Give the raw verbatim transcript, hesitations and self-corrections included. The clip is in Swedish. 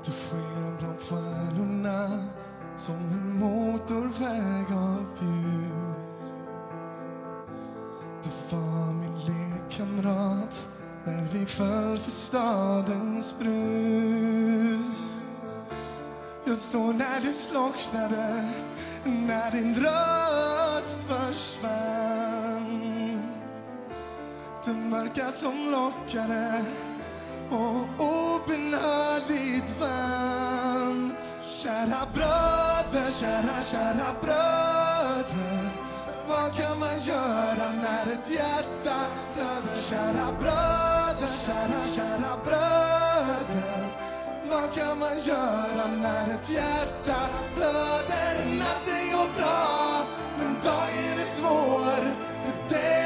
Du sken bland stjärnorna som en motorväg av ljus. Du var min lekkamrat när vi föll för stadens brus. Jag såg när du slocknade, när din röst försvann. Det mörka som lockade och obenhörligt vann. Kära bröder, kära, kära bröder, vad kan man göra när ett hjärta blöder? Kära bröder, kära, kära bröder, vad kan man göra när ett hjärta blöder? Natten går bra, men dagen är svår för dig.